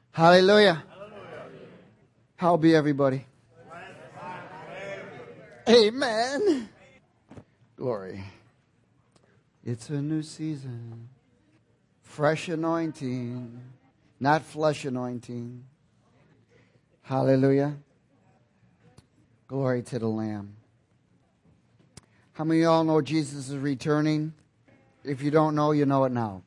Hallelujah. How be everybody? Amen. Glory. It's a new season. Fresh anointing. Not flesh anointing. Hallelujah. Glory to the Lamb. How many of y'all know Jesus is returning? If you don't know, you know it now.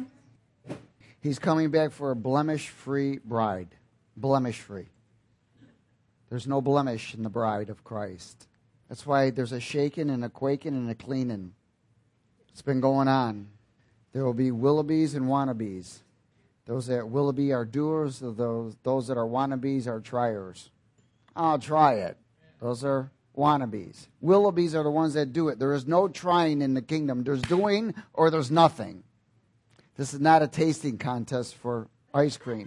He's coming back for a blemish-free bride. Blemish-free. There's no blemish in the bride of Christ. That's why there's a shaking and a quaking and a cleaning. It's been going on. There will be Willoughbys and wannabes. Those that Willoughby are doers, those that are wannabes are triers. I'll try it. Those are wannabes. Willoughbys are the ones that do it. There is no trying in the kingdom. There's doing or there's nothing. This is not a tasting contest for ice cream.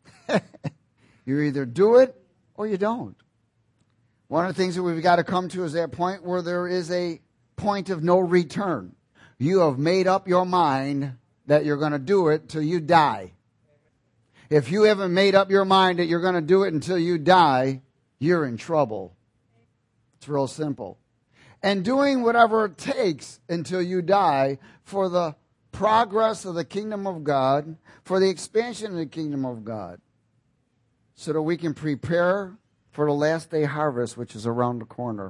You either do it or you don't. One of the things that we've got to come to is that point where there is a point of no return. You have made up your mind that you're going to do it till you die. If you haven't made up your mind that you're going to do it until you die, you're in trouble. It's real simple. And doing whatever it takes until you die for the progress of the kingdom of God, for the expansion of the kingdom of God, so that we can prepare for the last day harvest, which is around the corner,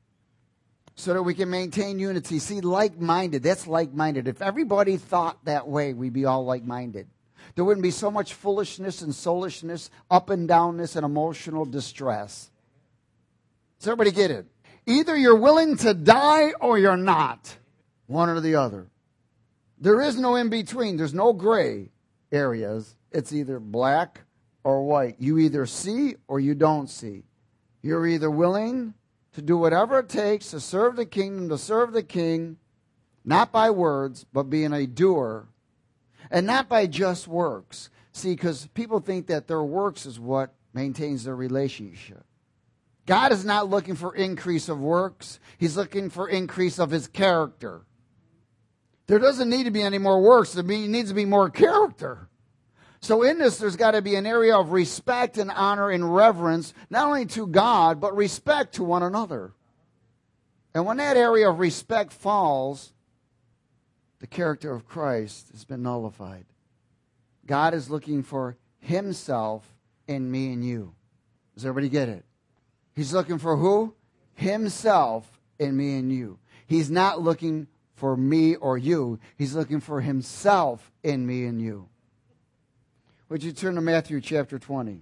so that we can maintain unity. See, like-minded, that's like-minded. If everybody thought that way, we'd be all like-minded. There wouldn't be so much foolishness and soulishness, up and downness, and emotional distress. Does everybody get it? Either you're willing to die or you're not. One or the other. There is no in-between. There's no gray areas. It's either black or white. You either see or you don't see. You're either willing to do whatever it takes to serve the kingdom, to serve the king, not by words, but being a doer, and not by just works. See, because people think that their works is what maintains their relationship. God is not looking for increase of works. He's looking for increase of his character. There doesn't need to be any more works. There needs to be more character. So in this, there's got to be an area of respect and honor and reverence, not only to God, but respect to one another. And when that area of respect falls, the character of Christ has been nullified. God is looking for himself in me and you. Does everybody get it? He's looking for who? Himself in me and you. He's not looking for me or you. He's looking for himself in me and you. Would you turn to Matthew chapter 20?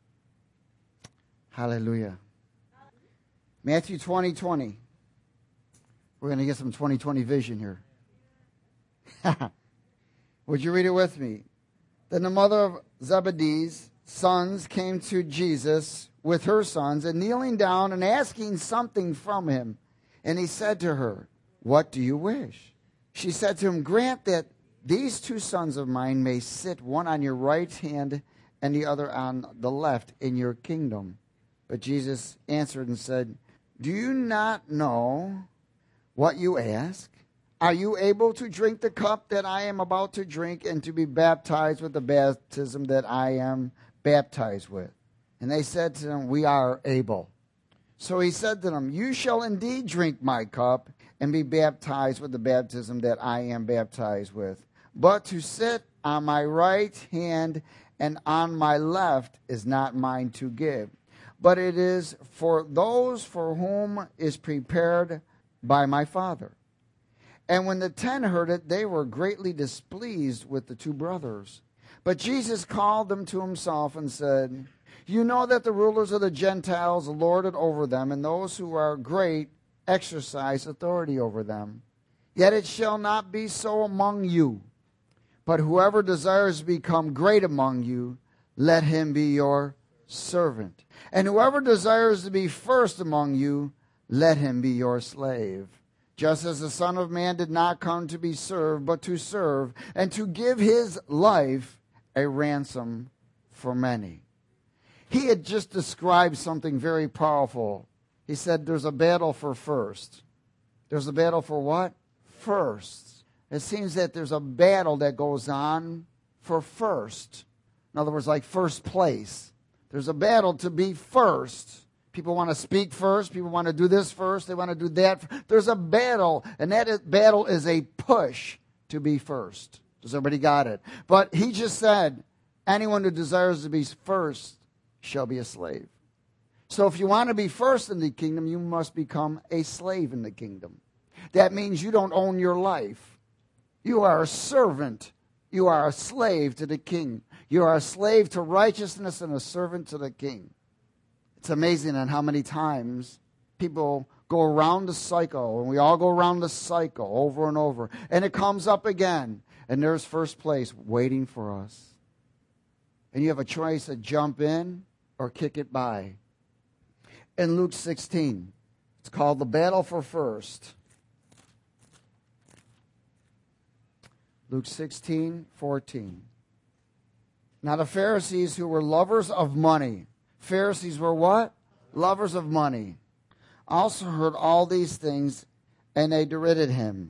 Hallelujah. Matthew 20:20. We're going to get some 20/20 vision here. Would you read it with me? Then the mother of Zebedee's sons came to Jesus with her sons, and kneeling down and asking something from him. And he said to her, "What do you wish?" She said to him, "Grant that these two sons of mine may sit, one on your right hand and the other on the left, in your kingdom." But Jesus answered and said, "Do you not know what you ask? Are you able to drink the cup that I am about to drink, and to be baptized with the baptism that I am baptized with?" And they said to him, "We are able." So he said to them, "You shall indeed drink my cup and be baptized with the baptism that I am baptized with. But to sit on my right hand and on my left is not mine to give, but it is for those for whom is prepared by my Father." And when the 10 heard it, they were greatly displeased with the two brothers. But Jesus called them to himself and said, "You know that the rulers of the Gentiles lord it over them, and those who are great exercise authority over them. Yet it shall not be so among you. But whoever desires to become great among you, let him be your servant. And whoever desires to be first among you, let him be your slave. Just as the Son of Man did not come to be served, but to serve, and to give his life a ransom for many." He had just described something very powerful. He said there's a battle for first. There's a battle for what? First. It seems that there's a battle that goes on for first. In other words, like first place. There's a battle to be first. People want to speak first. People want to do this first. They want to do that. There's a battle, and battle is a push to be first. Does everybody got it? But he just said, anyone who desires to be first shall be a slave. So if you want to be first in the kingdom, you must become a slave in the kingdom. That means you don't own your life. You are a servant. You are a slave to the king. You are a slave to righteousness and a servant to the king. It's amazing on how many times people go around the cycle, and we all go around the cycle over and over, and it comes up again, and there's first place waiting for us. And you have a choice to jump in or kick it by. In Luke 16, it's called the battle for first. Luke 16:14. Now the Pharisees, who were lovers of money. Pharisees were what? Lovers of money. Also heard all these things, and they derided him.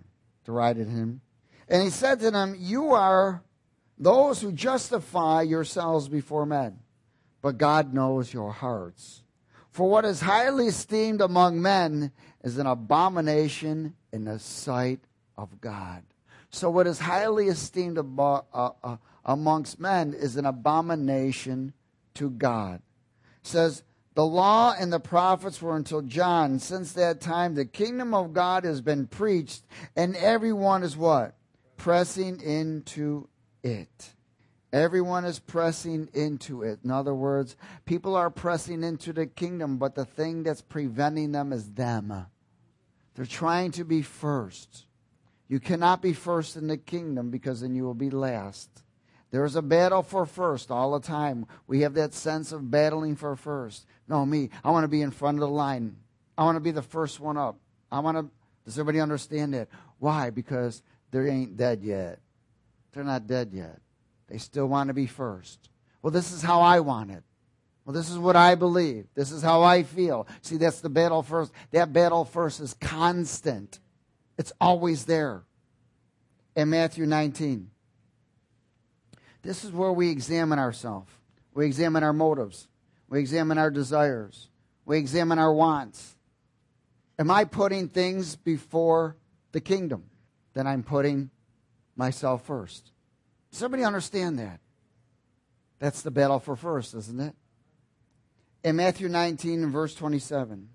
And he said to them, you are those who justify yourselves before men, but God knows your hearts. For what is highly esteemed among men is an abomination in the sight of God. So what is highly esteemed amongst men is an abomination to God. It says, the law and the prophets were until John. Since that time, the kingdom of God has been preached, and everyone is what? Pressing into it. Everyone is pressing into it. In other words, people are pressing into the kingdom, but the thing that's preventing them is them. They're trying to be first. You cannot be first in the kingdom, because then you will be last. There's a battle for first all the time. We have that sense of battling for first. No, me. I want to be in front of the line. I want to be the first one up. Does everybody understand that? Why? Because they ain't dead yet. They're not dead yet. They still want to be first. Well, this is how I want it. Well, this is what I believe. This is how I feel. See, that's the battle first. That battle first is constant. It's always there. In Matthew 19. This is where we examine ourselves. We examine our motives. We examine our desires. We examine our wants. Am I putting things before the kingdom? Then I'm putting myself first. Does everybody understand that? That's the battle for first, isn't it? In Matthew 19 and verse 27.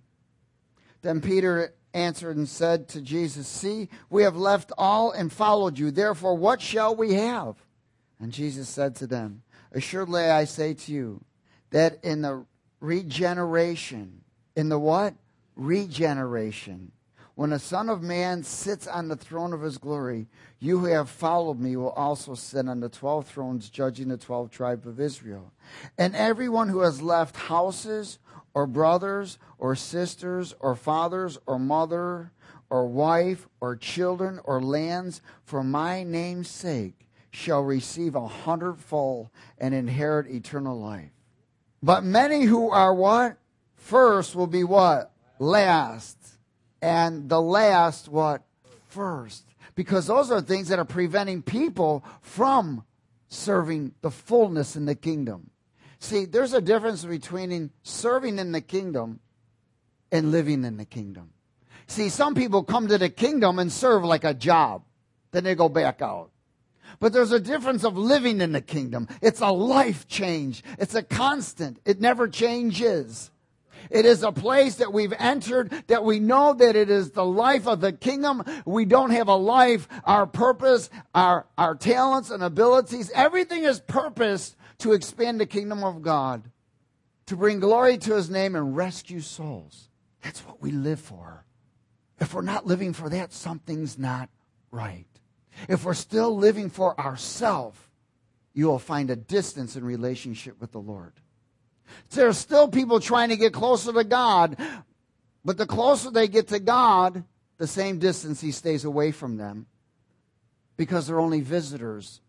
Then Peter answered and said to Jesus, see, we have left all and followed you. Therefore, what shall we have? And Jesus said to them, assuredly I say to you, that in the regeneration, in the what? Regeneration. When the Son of Man sits on the throne of his glory, you who have followed me will also sit on the 12 thrones, judging the 12 tribes of Israel. And everyone who has left houses, or brothers, or sisters, or fathers, or mother, or wife, or children, or lands, for my name's sake, shall receive 100-fold and inherit eternal life. But many who are what? First will be what? Last. And the last what? First. Because those are things that are preventing people from serving the fullness in the kingdom. See, there's a difference between serving in the kingdom and living in the kingdom. See, some people come to the kingdom and serve like a job. Then they go back out. But there's a difference of living in the kingdom. It's a life change. It's a constant. It never changes. It is a place that we've entered, that we know that it is the life of the kingdom. We don't have a life, our purpose, our talents and abilities. Everything is purposed to expand the kingdom of God, to bring glory to his name and rescue souls. That's what we live for. If we're not living for that, something's not right. If we're still living for ourselves, you will find a distance in relationship with the Lord. There are still people trying to get closer to God, but the closer they get to God, the same distance he stays away from them, because they're only visitors.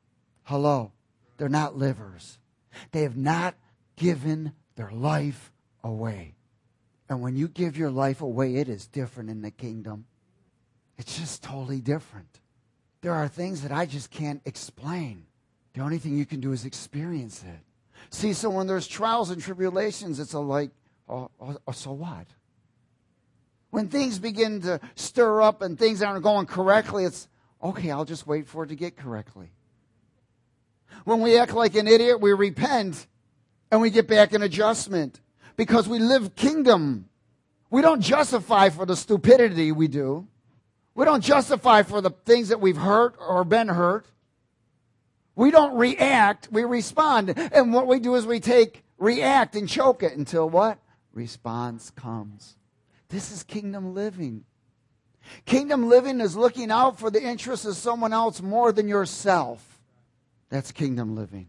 Hello, they're not livers. They have not given their life away. And when you give your life away, it is different in the kingdom. It's just totally different. There are things that I just can't explain. The only thing you can do is experience it. See, so when there's trials and tribulations, it's so what? When things begin to stir up and things aren't going correctly, it's, okay, I'll just wait for it to get correctly. When we act like an idiot, we repent and we get back in adjustment because we live kingdom. We don't justify for the stupidity we do. We don't justify for the things that we've hurt or been hurt. We don't react, we respond. And what we do is we react and choke it until what? Response comes. This is kingdom living. Kingdom living is looking out for the interests of someone else more than yourself. That's kingdom living.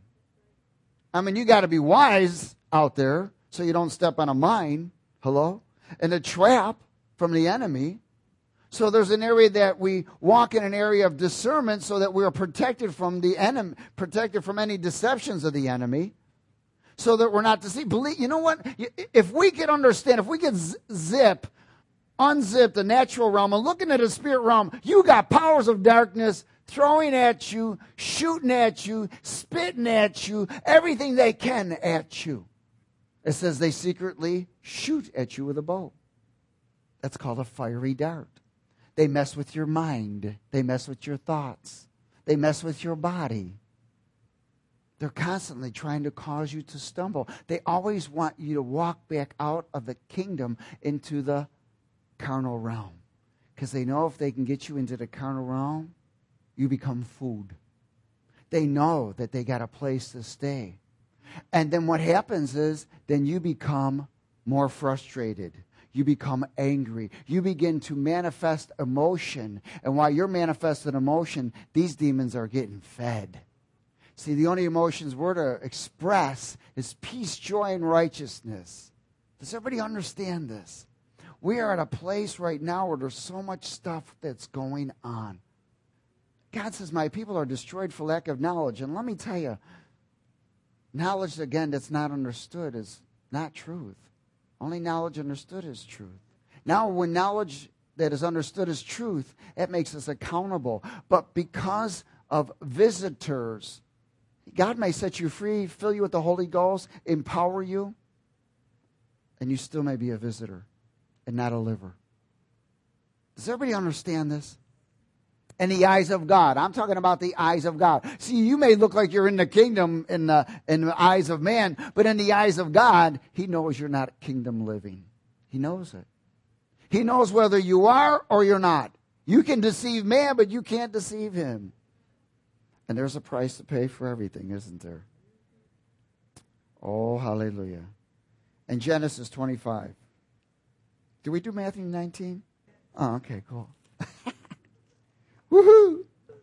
I mean, you got to be wise out there so you don't step on a mine, hello, and a trap from the enemy. So there's an area that we walk in an area of discernment so that we are protected from the enemy, protected from any deceptions of the enemy, so that we're not deceived. You know what? If we could understand, if we could unzip the natural realm and look into the spirit realm, you got powers of darkness throwing at you, shooting at you, spitting at you, everything they can at you. It says they secretly shoot at you with a bow. That's called a fiery dart. They mess with your mind. They mess with your thoughts. They mess with your body. They're constantly trying to cause you to stumble. They always want you to walk back out of the kingdom into the carnal realm. Because they know if they can get you into the carnal realm, you become food. They know that they got a place to stay. And then what happens is, then you become more frustrated. You become angry. You begin to manifest emotion. And while you're manifesting emotion, these demons are getting fed. See, the only emotions we're to express is peace, joy, and righteousness. Does everybody understand this? We are at a place right now where there's so much stuff that's going on. God says, my people are destroyed for lack of knowledge. And let me tell you, knowledge, again, that's not understood is not truth. Only knowledge understood is truth. Now, when knowledge that is understood is truth, it makes us accountable. But because of visitors, God may set you free, fill you with the Holy Ghost, empower you, and you still may be a visitor and not a liver. Does everybody understand this? In the eyes of God. I'm talking about the eyes of God. See, you may look like you're in the kingdom in the eyes of man, but in the eyes of God, He knows you're not kingdom living. He knows it. He knows whether you are or you're not. You can deceive man, but you can't deceive Him. And there's a price to pay for everything, isn't there? Oh, hallelujah. And Genesis 25. Did we do Matthew 19? Oh, okay, cool. Woohoo!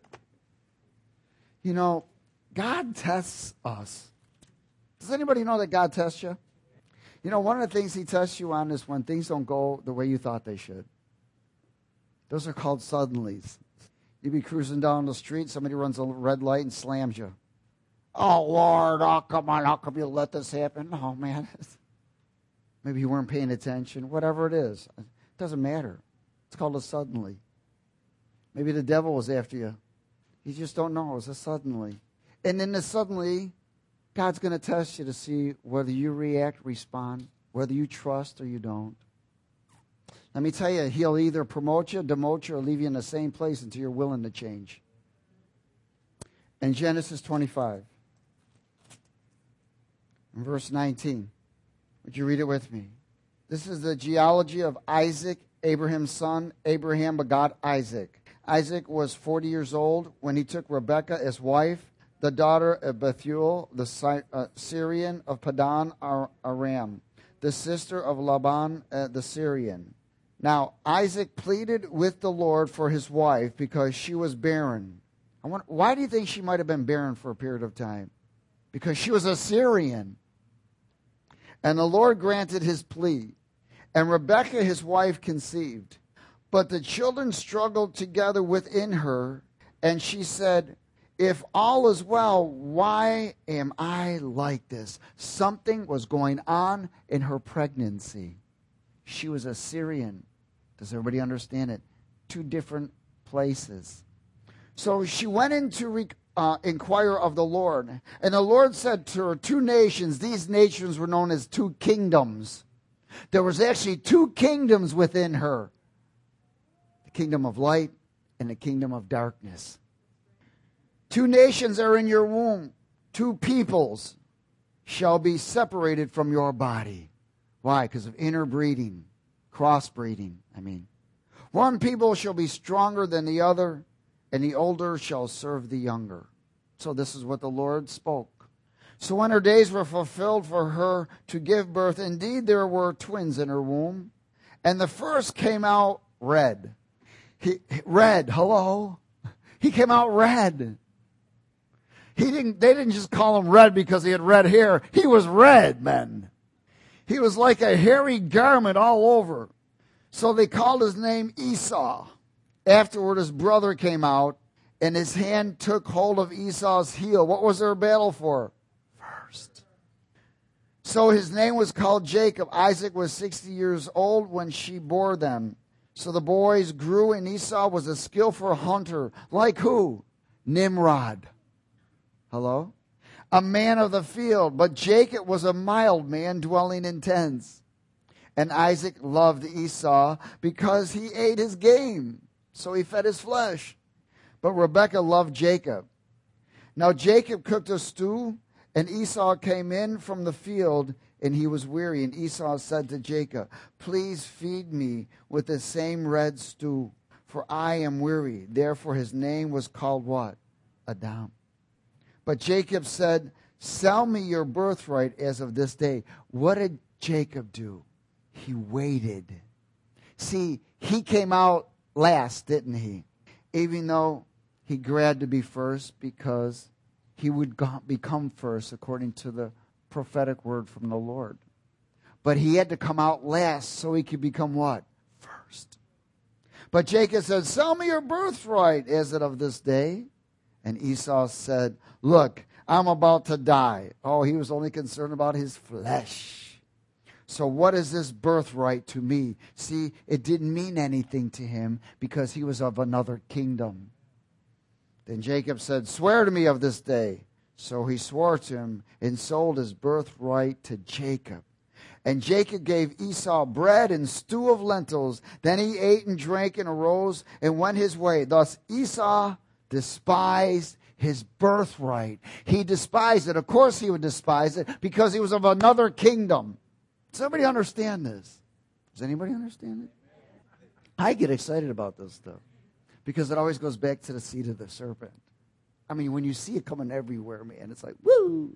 You know, God tests us. Does anybody know that God tests you? You know, one of the things He tests you on is when things don't go the way you thought they should. Those are called suddenlies. You be cruising down the street, somebody runs a red light and slams you. Oh, Lord, oh, come on, how come you let this happen? Oh, man. Maybe you weren't paying attention. Whatever it is. It doesn't matter. It's called a suddenly. Maybe the devil was after you. You just don't know. It was a suddenly. And in the suddenly, God's going to test you to see whether you react, respond, whether you trust or you don't. Let me tell you, He'll either promote you, demote you, or leave you in the same place until you're willing to change. In Genesis 25, in verse 19, would you read it with me? This is the genealogy of Isaac, Abraham's son. Abraham begot Isaac. Isaac was 40 years old when he took Rebekah as wife, the daughter of Bethuel, the Syrian of Padan Aram, the sister of Laban the Syrian. Now, Isaac pleaded with the Lord for his wife because she was barren. Why do you think she might have been barren for a period of time? Because she was a Syrian. And the Lord granted his plea. And Rebekah, his wife, conceived. But the children struggled together within her, and she said, if all is well, why am I like this? Something was going on in her pregnancy. She was a Syrian. Does everybody understand it? Two different places. So she went in to inquire of the Lord. And the Lord said to her, 2 nations, these nations were known as 2 kingdoms. There was actually 2 kingdoms within her. The kingdom of light and the kingdom of darkness. 2 nations are in your womb. 2 peoples shall be separated from your body. Why? Because of interbreeding, crossbreeding, One people shall be stronger than the other, and the older shall serve the younger. So this is what the Lord spoke. So when her days were fulfilled for her to give birth, indeed there were twins in her womb. And the first came out red. Hello? He came out red. They didn't just call him red because he had red hair. He was red, men. He was like a hairy garment all over. So they called his name Esau. Afterward, his brother came out, and his hand took hold of Esau's heel. What was their battle for? First. So his name was called Jacob. Isaac was 60 years old when she bore them. So the boys grew, and Esau was a skillful hunter. Like who? Nimrod. Hello? A man of the field. But Jacob was a mild man dwelling in tents. And Isaac loved Esau because he ate his game. So he fed his flesh. But Rebekah loved Jacob. Now Jacob cooked a stew, and Esau came in from the field, and he was weary. And Esau said to Jacob, please feed me with the same red stew, for I am weary. Therefore his name was called what? Adam. But Jacob said, sell me your birthright as of this day. What did Jacob do? He waited. See, he came out last, didn't he? Even though he grabbed to be first because he would become first according to the prophetic word from the Lord. But he had to come out last so he could become what? First. But Jacob said, sell me your birthright as of this day. And Esau said, look, I'm about to die. Oh, he was only concerned about his flesh. So what is this birthright to me? See, it didn't mean anything to him because he was of another kingdom. Then Jacob said, swear to me of this day. So he swore to him and sold his birthright to Jacob. And Jacob gave Esau bread and stew of lentils. Then he ate and drank and arose and went his way. Thus Esau despised his birthright. He despised it. Of course he would despise it because he was of another kingdom. Does everybody understand this? Does anybody understand it? I get excited about this stuff because it always goes back to the seed of the serpent. I mean, when you see it coming everywhere, man, it's like, woo!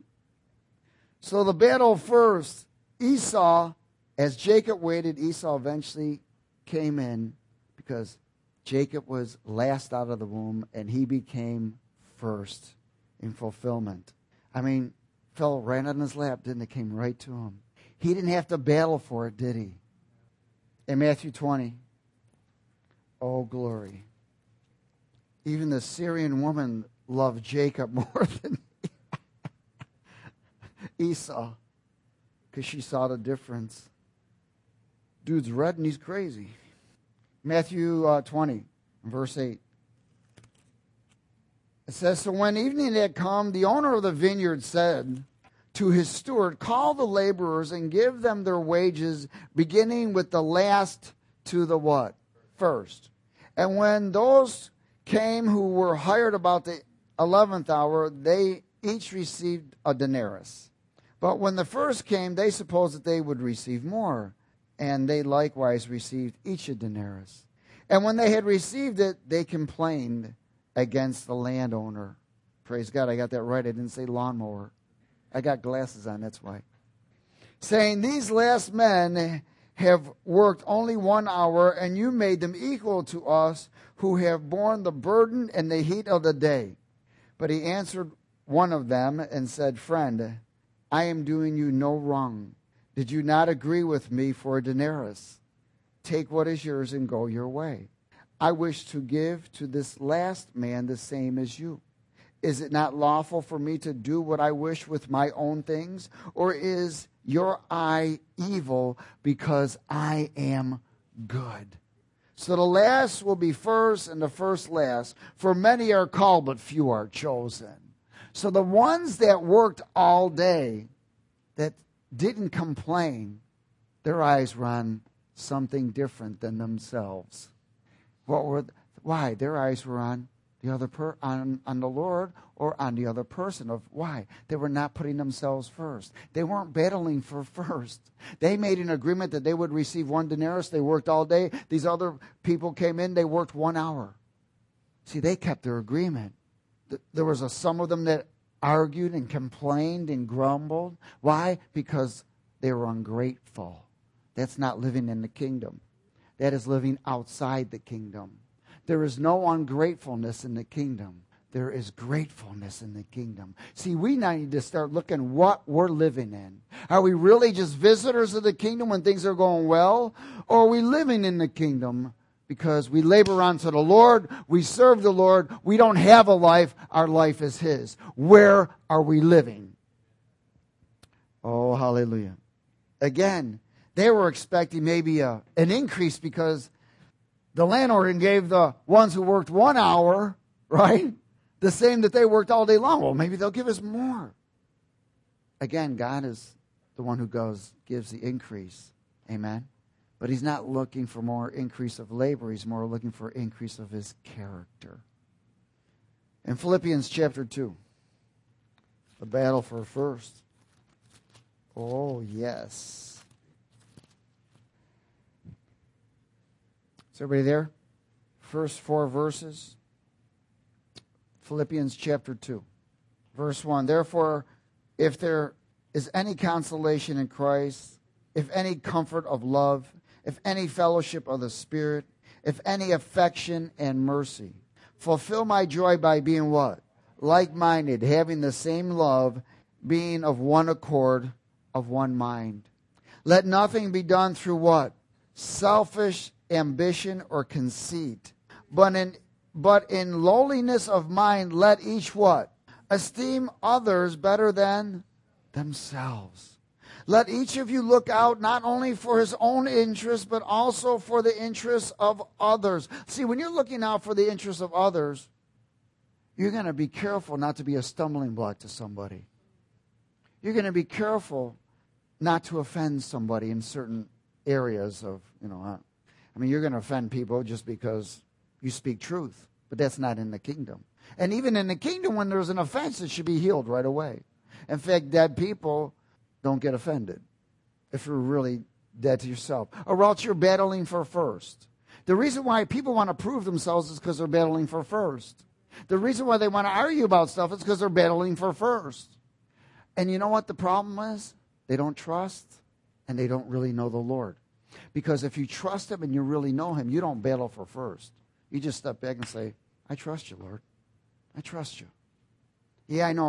So the battle first, Esau, as Jacob waited, Esau eventually came in because Jacob was last out of the womb and he became first in fulfillment. I mean, fell right on his lap, didn't it? Came right to him. He didn't have to battle for it, did he? In Matthew 20, oh, glory. Even the Syrian woman loved Jacob more than Esau because she saw the difference. Dude's red and he's crazy. Matthew 20, verse 8. It says, so when evening had come, the owner of the vineyard said to his steward, call the laborers and give them their wages, beginning with the last to the what? First. And when those came who were hired about the 11th hour, they each received a denarius. But when the first came, they supposed that they would receive more. And they likewise received each a denarius. And when they had received it, they complained against the landowner. Praise God, I got that right. I didn't say lawnmower. I got glasses on, that's why. Saying, these last men have worked only 1 hour, and you made them equal to us who have borne the burden and the heat of the day. But he answered one of them and said, friend, I am doing you no wrong. Did you not agree with me for a denarius? Take what is yours and go your way. I wish to give to this last man the same as you. Is it not lawful for me to do what I wish with my own things? Or is your eye evil because I am good? So the last will be first and the first last. For many are called, but few are chosen. So the ones that worked all day, that didn't complain, their eyes were on something different than themselves. Why? Their eyes were on the other on the Lord or on the other person. Of why? They were not putting themselves first. They weren't battling for first. They made an agreement that they would receive 1 denarius. They worked all day. These other people came in. They worked 1 hour. See, they kept their agreement. There was some of them that argued and complained and grumbled. Why? Because they were ungrateful. That's not living in the kingdom. That is living outside the kingdom. There is no ungratefulness in the kingdom. There is gratefulness in the kingdom. See, we now need to start looking what we're living in. Are we really just visitors of the kingdom when things are going well? Or are we living in the kingdom because we labor unto the Lord, we serve the Lord, we don't have a life, our life is His. Where are we living? Oh, hallelujah. Again, they were expecting maybe an increase because the landlord gave the ones who worked 1 hour, right, the same that they worked all day long. Well, maybe they'll give us more. Again, God is the one who gives the increase. Amen. But He's not looking for more increase of labor. He's more looking for increase of His character. In Philippians chapter 2, the battle for first. Oh, yes. Is everybody there? First 4 verses. Philippians chapter 2, verse 1. Therefore, if there is any consolation in Christ, if any comfort of love, if any fellowship of the Spirit, if any affection and mercy, fulfill my joy by being what? Like-minded, having the same love, being of one accord, of one mind. Let nothing be done through what? Selfish ambition or conceit, but in lowliness of mind let each what? Esteem others better than themselves. Let each of you look out not only for his own interest, but also for the interests of others. See, when you're looking out for the interests of others, you're going to be careful not to be a stumbling block to somebody. You're going to be careful not to offend somebody in certain areas of, you're going to offend people just because you speak truth, but that's not in the kingdom. And even in the kingdom, when there's an offense, it should be healed right away. In fact, dead people don't get offended if you're really dead to yourself, or else you're battling for first. The reason why people want to prove themselves is because they're battling for first. The reason why they want to argue about stuff is because they're battling for first. And you know what the problem is? They don't trust, and they don't really know the Lord. Because if you trust Him and you really know Him, you don't battle for first. You just step back and say, I trust you, Lord. I trust you. Yeah, I know.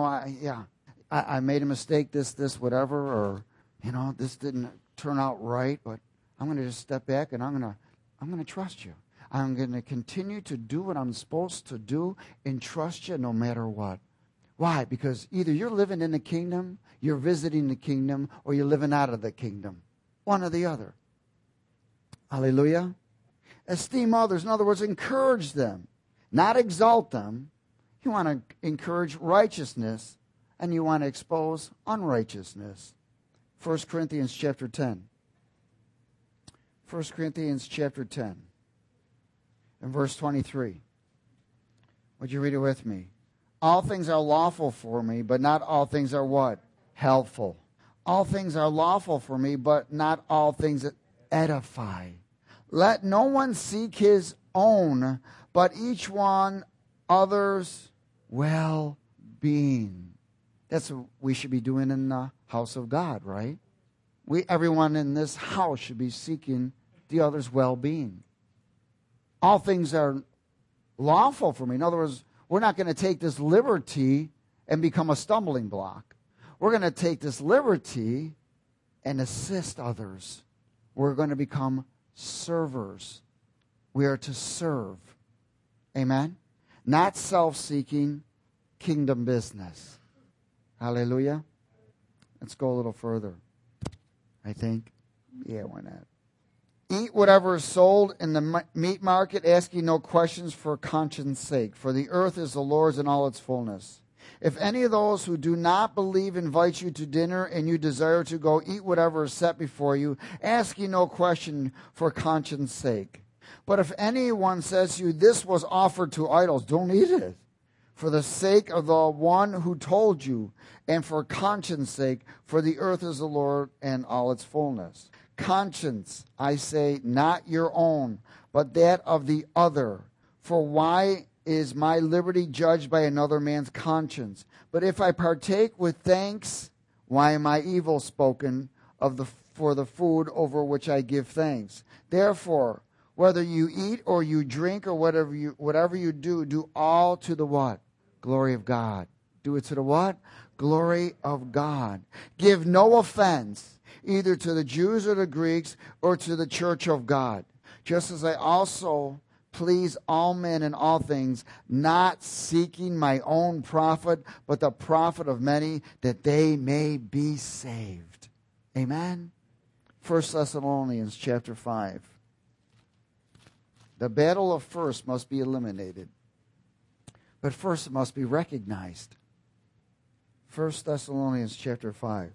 I made a mistake, this, whatever, or, this didn't turn out right, but I'm going to just step back and I'm going to trust you. I'm going to continue to do what I'm supposed to do and trust you no matter what. Why? Because either you're living in the kingdom, you're visiting the kingdom, or you're living out of the kingdom. One or the other. Hallelujah. Esteem others. In other words, encourage them, not exalt them. You want to encourage righteousness, and you want to expose unrighteousness. 1 Corinthians chapter 10. 1 Corinthians chapter 10. And verse 23. Would you read it with me? All things are lawful for me, but not all things are what? Helpful. All things are lawful for me, but not all things edify. Let no one seek his own, but each one other's well-being. That's what we should be doing in the house of God, right? Everyone in this house should be seeking the other's well-being. All things are lawful for me. In other words, we're not going to take this liberty and become a stumbling block. We're going to take this liberty and assist others. We're going to become servers. We are to serve. Amen? Not self-seeking, kingdom business. Hallelujah. Let's go a little further. I think. Yeah, why not? Eat whatever is sold in the meat market, asking no questions for conscience sake, for the earth is the Lord's and all its fullness. If any of those who do not believe invite you to dinner and you desire to go, eat whatever is set before you, asking no question for conscience sake. But if anyone says to you, this was offered to idols, don't eat it, for the sake of the one who told you, and for conscience sake, for the earth is the Lord and all its fullness. Conscience, I say, not your own, but that of the other. For why is my liberty judged by another man's conscience? But if I partake with thanks, why am I evil spoken of for the food over which I give thanks? Therefore, whether you eat or you drink or whatever you do, do all to the what? Glory of God. Do it to the what? Glory of God. Give no offense either to the Jews or the Greeks or to the church of God, just as I also please all men in all things, not seeking my own profit, but the profit of many, that they may be saved. Amen? 1 Thessalonians chapter 5. The battle of first must be eliminated, but first it must be recognized. 1 Thessalonians chapter 5.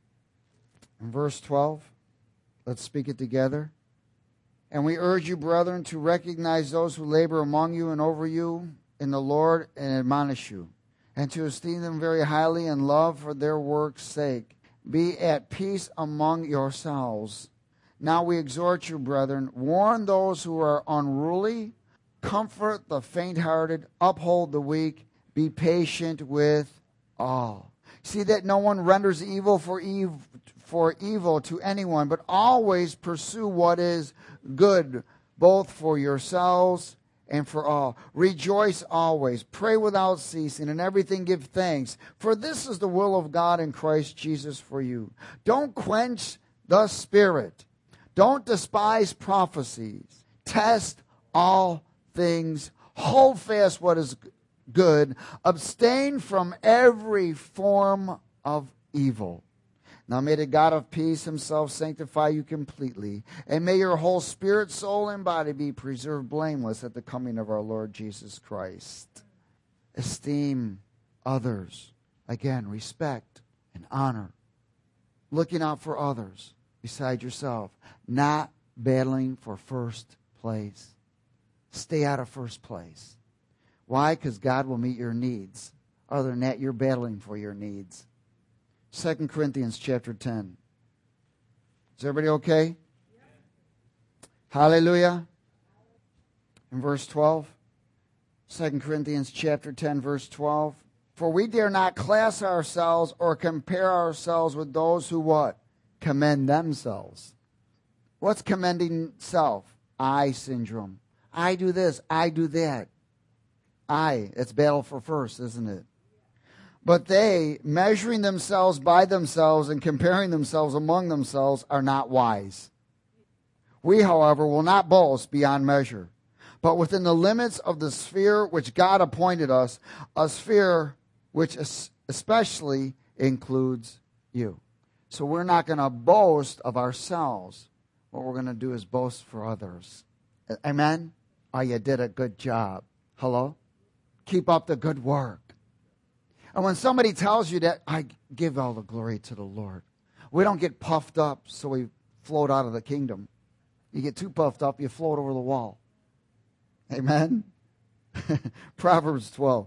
In verse 12, let's speak it together. And we urge you, brethren, to recognize those who labor among you and over you in the Lord and admonish you, and to esteem them very highly in love for their work's sake. Be at peace among yourselves. Now we exhort you, brethren, warn those who are unruly, comfort the faint-hearted, uphold the weak, be patient with all. See that no one renders evil for evil to anyone, but always pursue what is good, both for yourselves and for all. Rejoice always, pray without ceasing, and everything give thanks, for this is the will of God in Christ Jesus for you. Don't quench the Spirit. Don't despise prophecies. Test all things. Hold fast what is good. Abstain from every form of evil. Now may the God of peace himself sanctify you completely, and may your whole spirit, soul, and body be preserved blameless at the coming of our Lord Jesus Christ. Esteem others. Again, respect and honor. Looking out for others beside yourself. Not battling for first place. Stay out of first place. Why? Because God will meet your needs. Other than that, you're battling for your needs. 2 Corinthians chapter 10. Is everybody okay? Hallelujah. In verse 12. 2 Corinthians chapter 10, verse 12. For we dare not class ourselves or compare ourselves with those who what? Commend themselves. What's commending self? I syndrome. I do this. I do that. It's battle for first, isn't it? But they, measuring themselves by themselves and comparing themselves among themselves, are not wise. We, however, will not boast beyond measure, but within the limits of the sphere which God appointed us, a sphere which especially includes you. So we're not going to boast of ourselves. What we're going to do is boast for others. Amen? Oh, you did a good job. Hello? Keep up the good work. And when somebody tells you that, I give all the glory to the Lord. We don't get puffed up so we float out of the kingdom. You get too puffed up, you float over the wall. Amen? Proverbs 12.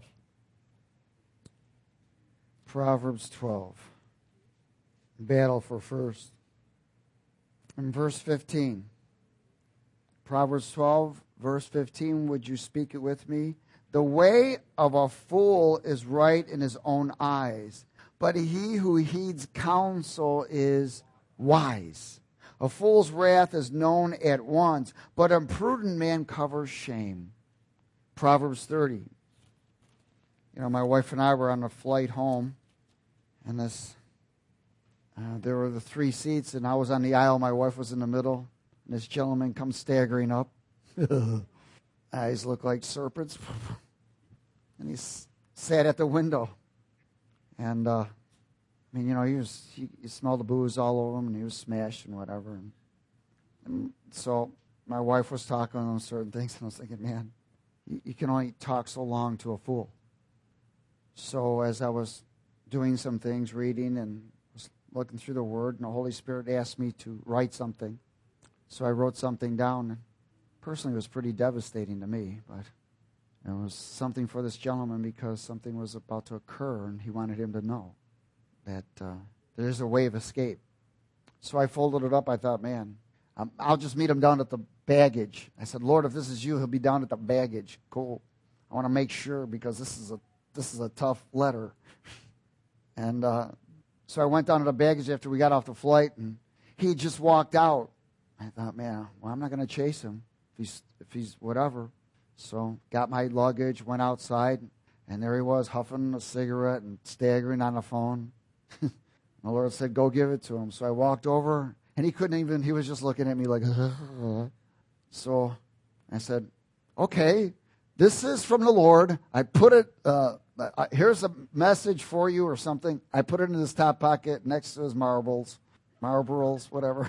Proverbs 12. Battle for first. In verse 15. Proverbs 12, verse 15. Would you speak it with me? The way of a fool is right in his own eyes, but he who heeds counsel is wise. A fool's wrath is known at once, but a prudent man covers shame. Proverbs 30. You know, my wife and I were on a flight home, and there were the three seats, and I was on the aisle, my wife was in the middle, and this gentleman comes staggering up. Eyes look like serpents. And he sat at the window. And, he smelled the booze all over him, and he was smashed and whatever. And And so my wife was talking on certain things, and I was thinking, man, you can only talk so long to a fool. So as I was doing some things, reading and was looking through the Word, and the Holy Spirit asked me to write something. So I wrote something down, and personally it was pretty devastating to me, but it was something for this gentleman because something was about to occur, and he wanted him to know that there's a way of escape. So I folded it up. I thought, man, I'll just meet him down at the baggage. I said, Lord, if this is you, he'll be down at the baggage. Cool. I want to make sure because this is a tough letter. And so I went down to the baggage after we got off the flight, and he just walked out. I thought, man, well, I'm not going to chase him if he's whatever. So got my luggage, went outside, and there he was huffing a cigarette and staggering on the phone. The Lord said, go give it to him. So I walked over, and he was just looking at me like, So I said, okay, this is from the Lord. I put it, here's a message for you or something. I put it in his top pocket next to his marbles, whatever.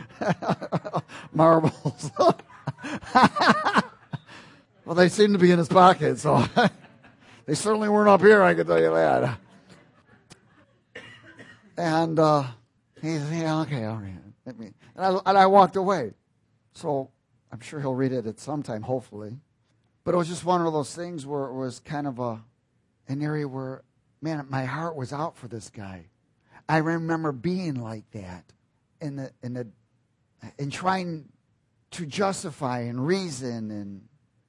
Marbles. Well, they seem to be in his pocket, so they certainly weren't up here, I can tell you that. And he said, yeah, okay, all right. And I walked away. So I'm sure he'll read it at some time, hopefully. But it was just one of those things where it was kind of an area where, man, my heart was out for this guy. I remember being like that in trying to justify and reason and,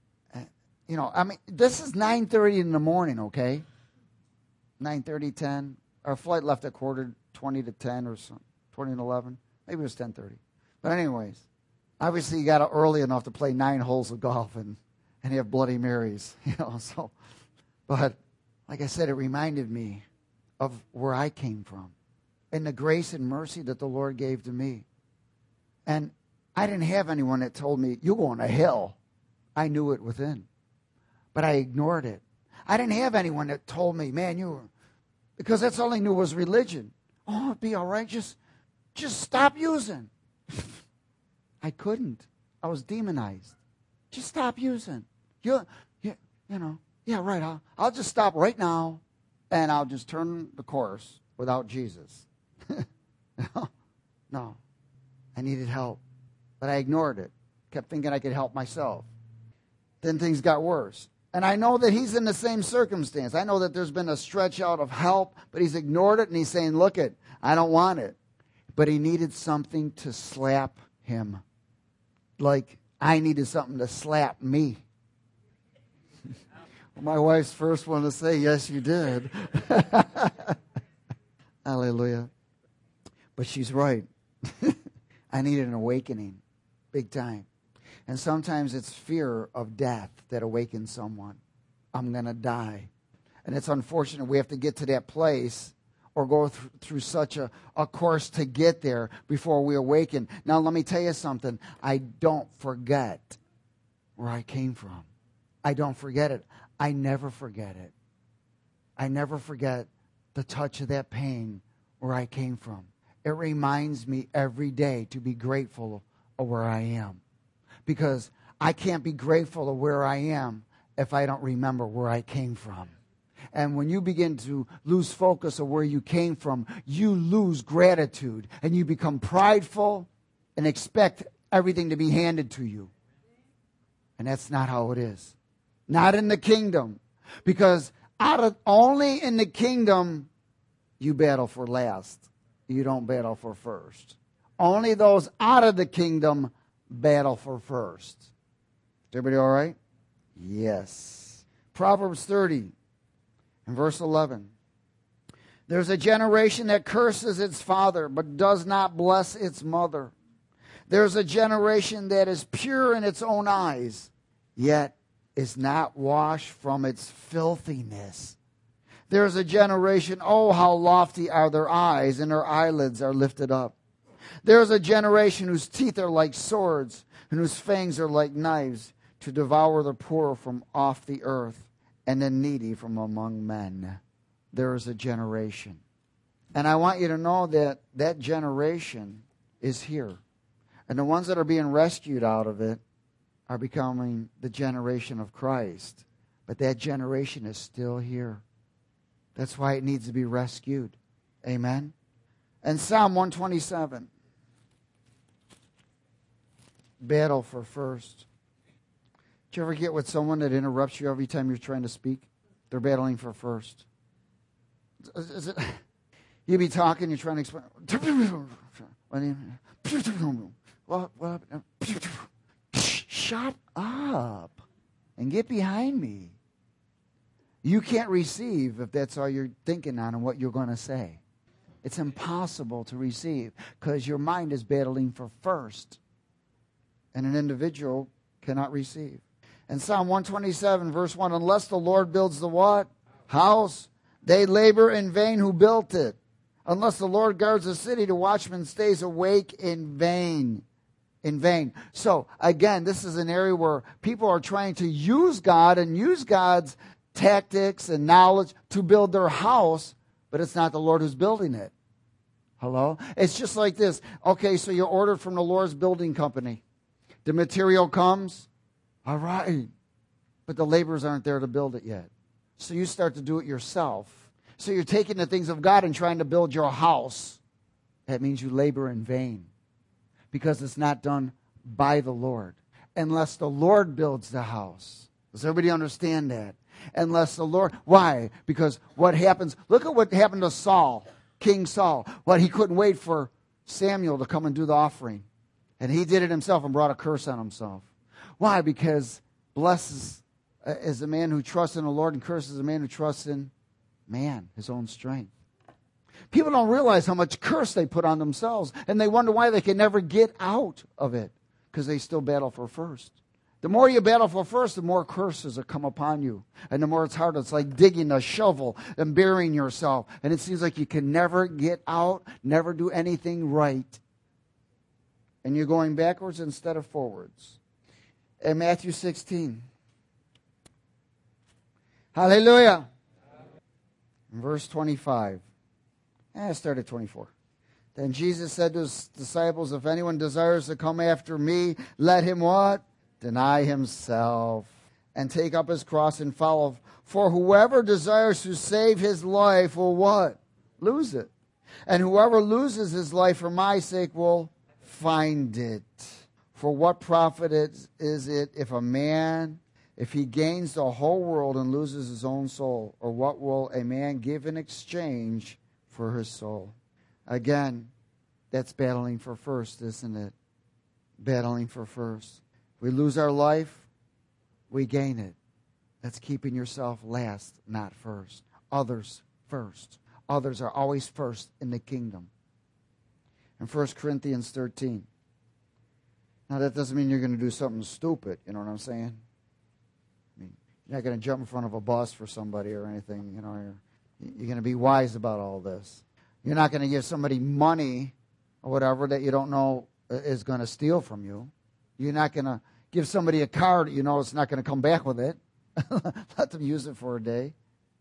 this is 9:30 in the morning, okay? 9:30, 10. Our flight left at 20 to 10 or something, 20 and 11. Maybe it was 10:30. But anyways, obviously you got up early enough to play 9 holes of golf and have Bloody Marys, so. But like I said, it reminded me of where I came from and the grace and mercy that the Lord gave to me. And I didn't have anyone that told me, you're going to hell. I knew it within. But I ignored it. I didn't have anyone that told me, man, because that's all I knew was religion. Oh, it'd be all right. Just stop using. I couldn't. I was demonized. Just stop using. Yeah, right. I'll just stop right now, and I'll just turn the course without Jesus. No. I needed help, but I ignored it. Kept thinking I could help myself. Then things got worse. And I know that he's in the same circumstance. I know that there's been a stretch out of help, but he's ignored it, and he's saying, look it, I don't want it. But he needed something to slap him. Like I needed something to slap me. My wife's first one to say, yes, you did. Hallelujah. But she's right. I needed an awakening, big time. And sometimes it's fear of death that awakens someone. I'm going to die. And it's unfortunate we have to get to that place or go through such a course to get there before we awaken. Now, let me tell you something. I don't forget where I came from. I don't forget it. I never forget it. I never forget the touch of that pain where I came from. It reminds me every day to be grateful of where I am. Because I can't be grateful of where I am if I don't remember where I came from. And when you begin to lose focus of where you came from, you lose gratitude and you become prideful and expect everything to be handed to you. And that's not how it is. Not in the kingdom. Because only in the kingdom you battle for last. You don't battle for first. Only those out of the kingdom battle for first. Is everybody all right? Yes. Proverbs 30 and verse 11. There's a generation that curses its father, but does not bless its mother. There's a generation that is pure in its own eyes, yet is not washed from its filthiness. There's a generation, oh, how lofty are their eyes, and their eyelids are lifted up. There's a generation whose teeth are like swords, and whose fangs are like knives, to devour the poor from off the earth, and the needy from among men. There is a generation. And I want you to know that that generation is here. And the ones that are being rescued out of it are becoming the generation of Christ. But that generation is still here. That's why it needs to be rescued. Amen? And Psalm 127. Battle for first. Do you ever get with someone that interrupts you every time you're trying to speak? They're battling for first. Is it, you be talking, you're trying to explain. What? Shut up and get behind me. You can't receive if that's all you're thinking on and what you're going to say. It's impossible to receive because your mind is battling for first. And an individual cannot receive. And Psalm 127, verse 1, unless the Lord builds the what? House, they labor in vain who built it. Unless the Lord guards the city, the watchman stays awake in vain. In vain. So, again, this is an area where people are trying to use God and use God's tactics and knowledge to build their house, but it's not the Lord who's building it. Hello? It's just like this. Okay, so you ordered from the Lord's building company. The material comes. All right. But the laborers aren't there to build it yet. So you start to do it yourself. So you're taking the things of God and trying to build your house. That means you labor in vain. Because it's not done by the Lord. Unless the Lord builds the house. Does everybody understand that? Unless the Lord... Why? Because what happens... Look at what happened to Saul, King Saul. What, he couldn't wait for Samuel to come and do the offering. And he did it himself and brought a curse on himself. Why? Because blesses is the man who trusts in the Lord and curses the man who trusts in man, his own strength. People don't realize how much curse they put on themselves, and they wonder why they can never get out of it, because they still battle for first. The more you battle for first, the more curses will come upon you, and the more it's hard. It's like digging a shovel and burying yourself, and it seems like you can never get out, never do anything right, and you're going backwards instead of forwards. In Matthew 16. Hallelujah. Verse 25. Start at 24. Then Jesus said to his disciples, if anyone desires to come after me, let him what? Deny himself and take up his cross and follow. For whoever desires to save his life will what? Lose it. And whoever loses his life for my sake will find it. For what profit is it if he gains the whole world and loses his own soul? Or what will a man give in exchange for his soul? Again, that's battling for first, isn't it? Battling for first. We lose our life, we gain it. That's keeping yourself last, not first. Others first. Others are always first in the kingdom. In 1 Corinthians 13. Now, that doesn't mean you're going to do something stupid. You know what I'm saying? I mean, you're not going to jump in front of a bus for somebody or anything. You know, you're going to be wise about all this. You're not going to give somebody money or whatever that you don't know is going to steal from you. You're not going to give somebody a car that you know it's not going to come back with it. Let them use it for a day.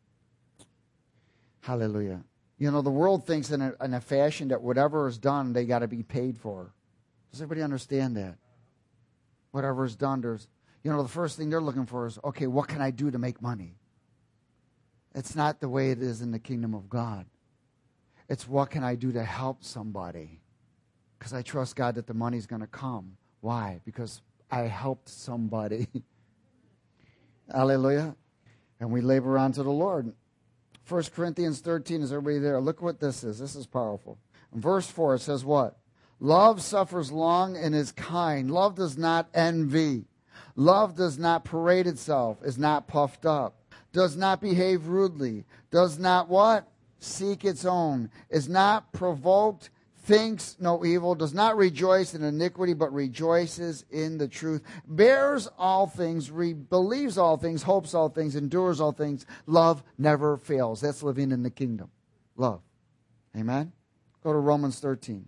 Hallelujah. You know, the world thinks in a fashion that whatever is done, they got to be paid for. Does everybody understand that? Whatever is done, the first thing they're looking for is, okay, what can I do to make money? It's not the way it is in the kingdom of God. It's what can I do to help somebody? Because I trust God that the money's going to come. Why? Because I helped somebody. Hallelujah. And we labor unto the Lord. 1 Corinthians 13, is everybody there? Look what this is. This is powerful. In verse 4, it says what? Love suffers long and is kind. Love does not envy. Love does not parade itself, is not puffed up, does not behave rudely, does not what? Seek its own, is not provoked, thinks no evil, does not rejoice in iniquity, but rejoices in the truth, bears all things, believes all things, hopes all things, endures all things. Love never fails. That's living in the kingdom. Love. Amen? Go to Romans 13.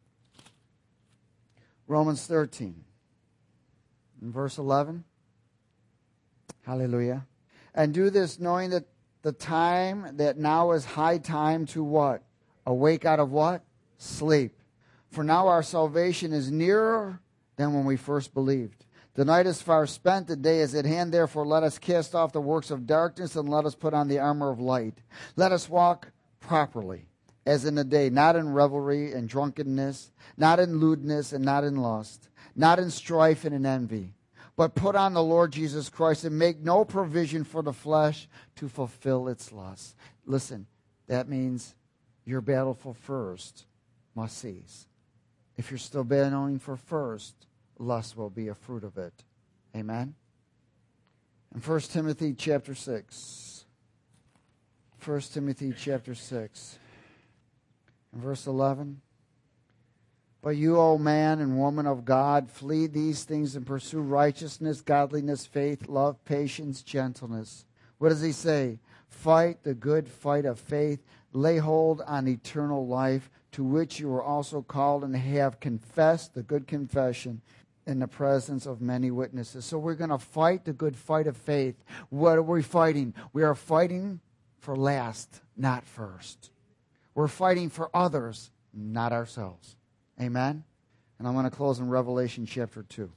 Romans 13. In verse 11. Hallelujah. And do this knowing that the time that now is high time to what? Awake out of what? Sleep. For now our salvation is nearer than when we first believed. The night is far spent, the day is at hand. Therefore let us cast off the works of darkness and let us put on the armor of light. Let us walk properly, as in the day, not in revelry and drunkenness, not in lewdness and not in lust, not in strife and in envy. But put on the Lord Jesus Christ and make no provision for the flesh to fulfill its lusts. Listen, that means your battle for first must cease. If you're still battling for first, lust will be a fruit of it. Amen? In 1 Timothy chapter 6. 1 Timothy chapter 6. In verse 11. But you, O man and woman of God, flee these things and pursue righteousness, godliness, faith, love, patience, gentleness. What does he say? Fight the good fight of faith. Lay hold on eternal life, to which you were also called and have confessed the good confession in the presence of many witnesses. So we're going to fight the good fight of faith. What are we fighting? We are fighting for last, not first. We're fighting for others, not ourselves. Amen? And I'm going to close in Revelation chapter 2.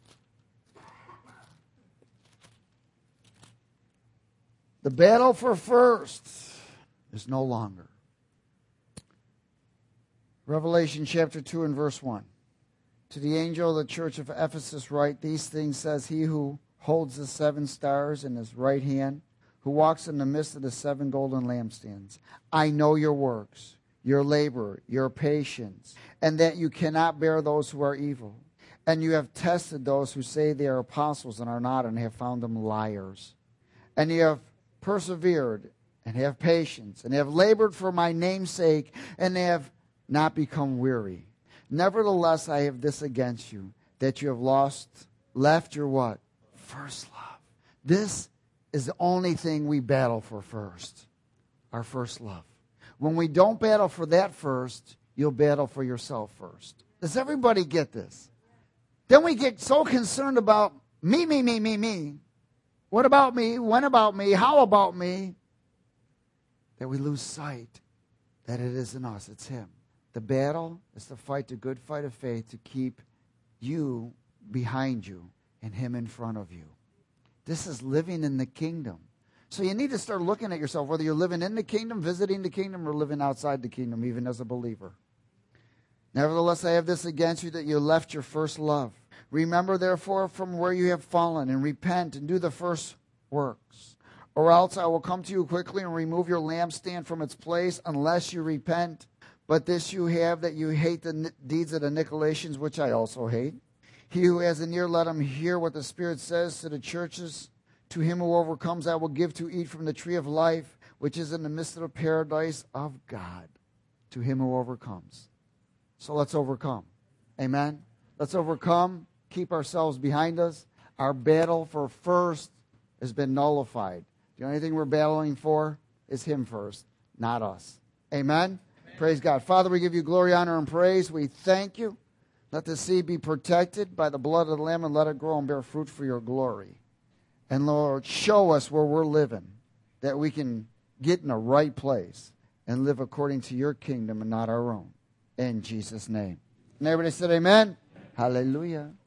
The battle for first is no longer. Revelation chapter 2 and verse 1. To the angel of the church of Ephesus write, these things says he who holds the 7 stars in his right hand, who walks in the midst of the 7 golden lampstands. I know your works, your labor, your patience, and that you cannot bear those who are evil. And you have tested those who say they are apostles and are not, and have found them liars. And you have persevered and have patience, and have labored for my name's sake, and have not become weary. Nevertheless, I have this against you, that you have left your what? First love. This is the only thing we battle for first. Our first love. When we don't battle for that first, you'll battle for yourself first. Does everybody get this? Then we get so concerned about me. What about me? When about me? How about me? That we lose sight that it isn't us, it's him. The battle is to fight the good fight of faith, to keep you behind you and him in front of you. This is living in the kingdom. So you need to start looking at yourself, whether you're living in the kingdom, visiting the kingdom, or living outside the kingdom, even as a believer. Nevertheless, I have this against you, that you left your first love. Remember, therefore, from where you have fallen, and repent and do the first works. Or else I will come to you quickly and remove your lampstand from its place, unless you repent. But this you have, that you hate the deeds of the Nicolaitans, which I also hate. He who has an ear, let him hear what the Spirit says to the churches. To him who overcomes, I will give to eat from the tree of life, which is in the midst of the paradise of God. To him who overcomes. So let's overcome. Amen? Let's overcome. Keep ourselves behind us. Our battle for first has been nullified. The only thing we're battling for is him first, not us. Amen? Praise God. Father, we give you glory, honor, and praise. We thank you. Let the seed be protected by the blood of the Lamb, and let it grow and bear fruit for your glory. And Lord, show us where we're living, that we can get in the right place and live according to your kingdom and not our own. In Jesus' name. And everybody said amen. Hallelujah.